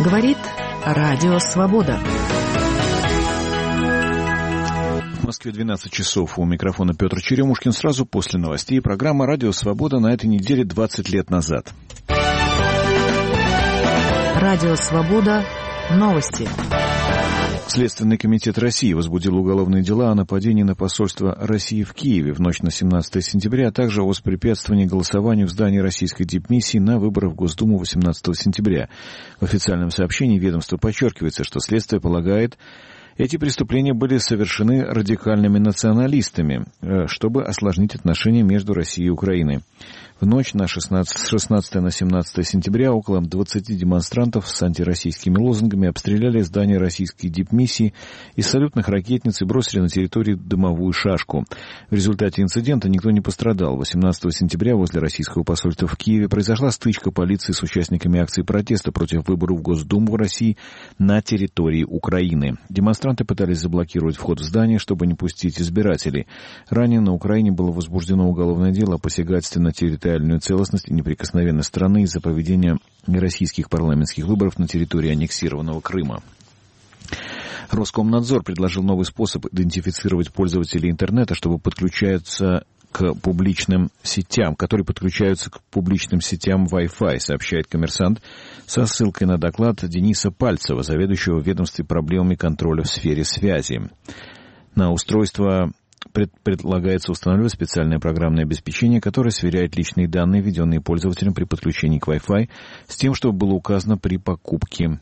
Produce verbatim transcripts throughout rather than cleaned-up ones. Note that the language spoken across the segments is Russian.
Говорит Радио Свобода. В Москве двенадцать часов. У микрофона Петр Черемушкин. Сразу после новостей программа «Радио Свобода» на этой неделе двадцать лет назад. Радио Свобода. Новости. Следственный комитет России возбудил уголовные дела о нападении на посольство России в Киеве в ночь на семнадцатое сентября, а также о воспрепятствовании голосованию в здании российской дипмиссии на выборах в Госдуму восемнадцатого сентября. В официальном сообщении ведомства подчеркивается, что следствие полагает, эти преступления были совершены радикальными националистами, чтобы осложнить отношения между Россией и Украиной. В ночь на шестнадцатое на семнадцатое сентября около двадцати демонстрантов с антироссийскими лозунгами обстреляли здание российской дипмиссии из салютных ракетниц и бросили на территорию дымовую шашку. В результате инцидента никто не пострадал. восемнадцатого сентября возле российского посольства в Киеве произошла стычка полиции с участниками акции протеста против выборов в Госдуму в России на территории Украины. Демонстранты пытались заблокировать вход в здание, чтобы не пустить избирателей. Ранее на Украине было возбуждено уголовное дело о посягательстве на территорию территориальную целостность и неприкосновенность страны из-за поведения российских парламентских выборов на территории аннексированного Крыма. Роскомнадзор предложил новый способ идентифицировать пользователей интернета, чтобы подключаться к публичным сетям, которые подключаются к публичным сетям Wi-Fi, сообщает «Коммерсант» со ссылкой на доклад Дениса Пальцева, заведующего в ведомстве проблемами контроля в сфере связи. На устройство предлагается устанавливать специальное программное обеспечение, которое сверяет личные данные, введенные пользователем при подключении к Wi-Fi, с тем, чтобы было указано при покупке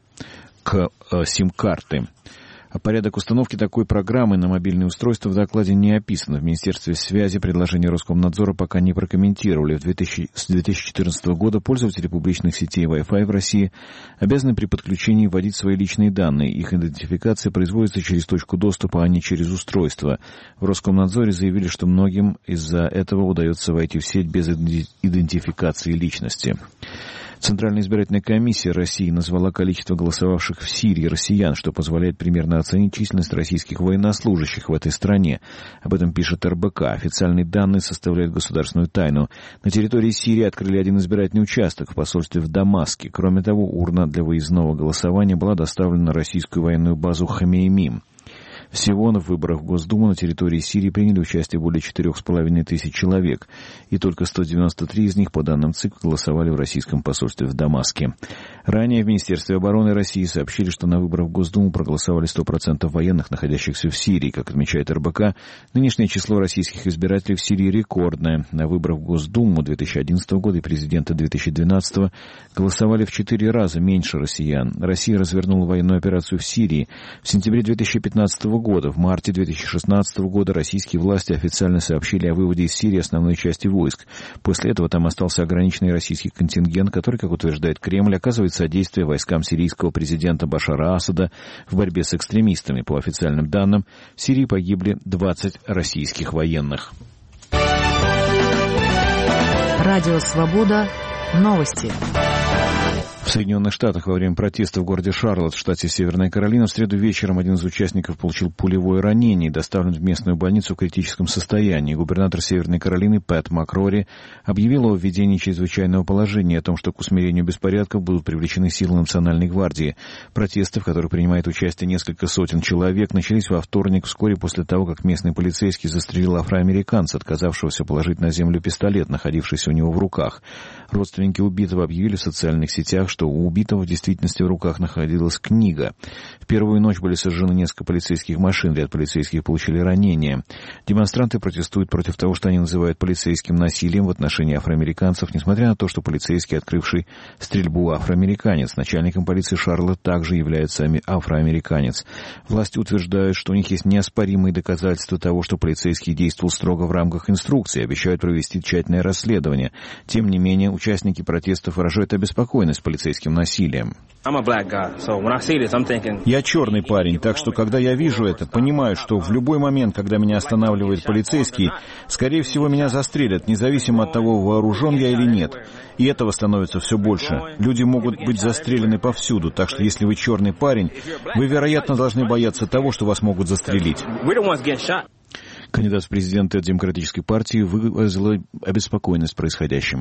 к э, сим-карты. Порядок установки такой программы на мобильные устройства в докладе не описан. В Министерстве связи предложение Роскомнадзора пока не прокомментировали. В две тысячи, с две тысячи четырнадцатого года пользователи публичных сетей Wi-Fi в России обязаны при подключении вводить свои личные данные. Их идентификация производится через точку доступа, а не через устройство. В Роскомнадзоре заявили, что многим из-за этого удается войти в сеть без идентификации личности. Центральная избирательная комиссия России назвала количество голосовавших в Сирии россиян, что позволяет примерно оценить численность российских военнослужащих в этой стране. Об этом пишет эр бэ ка. Официальные данные составляют государственную тайну. На территории Сирии открыли один избирательный участок в посольстве в Дамаске. Кроме того, урна для выездного голосования была доставлена на российскую военную базу Хамеймим. Всего в выборах в Госдуму на территории Сирии приняли участие более четырех с половиной тысяч человек, и только сто девяносто три из них, по данным ЦИК, голосовали в российском посольстве в Дамаске. Ранее в Министерстве обороны России сообщили, что на выборах в Госдуму проголосовали сто процентов военных, находящихся в Сирии. Как отмечает эр бэ ка, нынешнее число российских избирателей в Сирии рекордное. На выборах в Госдуму две тысячи одиннадцатого года и президента две тысячи двенадцатого голосовали в четыре раза меньше россиян. Россия развернула военную операцию в Сирии. В сентябре две тысячи пятнадцатого года, в марте две тысячи шестнадцатого года российские власти официально сообщили о выводе из Сирии основной части войск. После этого там остался ограниченный российский контингент, который, как утверждает Кремль, оказывает содействие войскам сирийского президента Башара Асада в борьбе с экстремистами. По официальным данным, в Сирии погибли двадцать российских военных. Радио Свобода. Новости. В Соединенных Штатах во время протеста в городе Шарлотт в штате Северная Каролина в среду вечером один из участников получил пулевое ранение и доставлен в местную больницу в критическом состоянии. Губернатор Северной Каролины Пэт Макрори объявил о введении чрезвычайного положения и о том, что к усмирению беспорядков будут привлечены силы Национальной гвардии. Протесты, в которых принимает участие несколько сотен человек, начались во вторник, вскоре после того, как местный полицейский застрелил афроамериканца, отказавшегося положить на землю пистолет, находившийся у него в руках. Родственники убитого объявили в социальных сетях, что у убитого в действительности в руках находилась книга. В первую ночь были сожжены несколько полицейских машин, ряд полицейских получили ранения. Демонстранты протестуют против того, что они называют полицейским насилием в отношении афроамериканцев, несмотря на то, что полицейский, открывший стрельбу, афроамериканец. Начальником полиции Шарлотт также является афроамериканец. Власти утверждают, что у них есть неоспоримые доказательства того, что полицейский действовал строго в рамках инструкции, обещают провести тщательное расследование. Тем не менее, участники протестов выражают обеспокоенность полицейским насилием. Я черный парень, так что, когда я вижу это, понимаю, что в любой момент, когда меня останавливает полицейский, скорее всего, меня застрелят, независимо от того, вооружен я или нет. И этого становится все больше. Люди могут быть застрелены повсюду, так что если вы черный парень, вы, вероятно, должны бояться того, что вас могут застрелить. Кандидат в президенты от Демократической партии выразил обеспокоенность происходящим.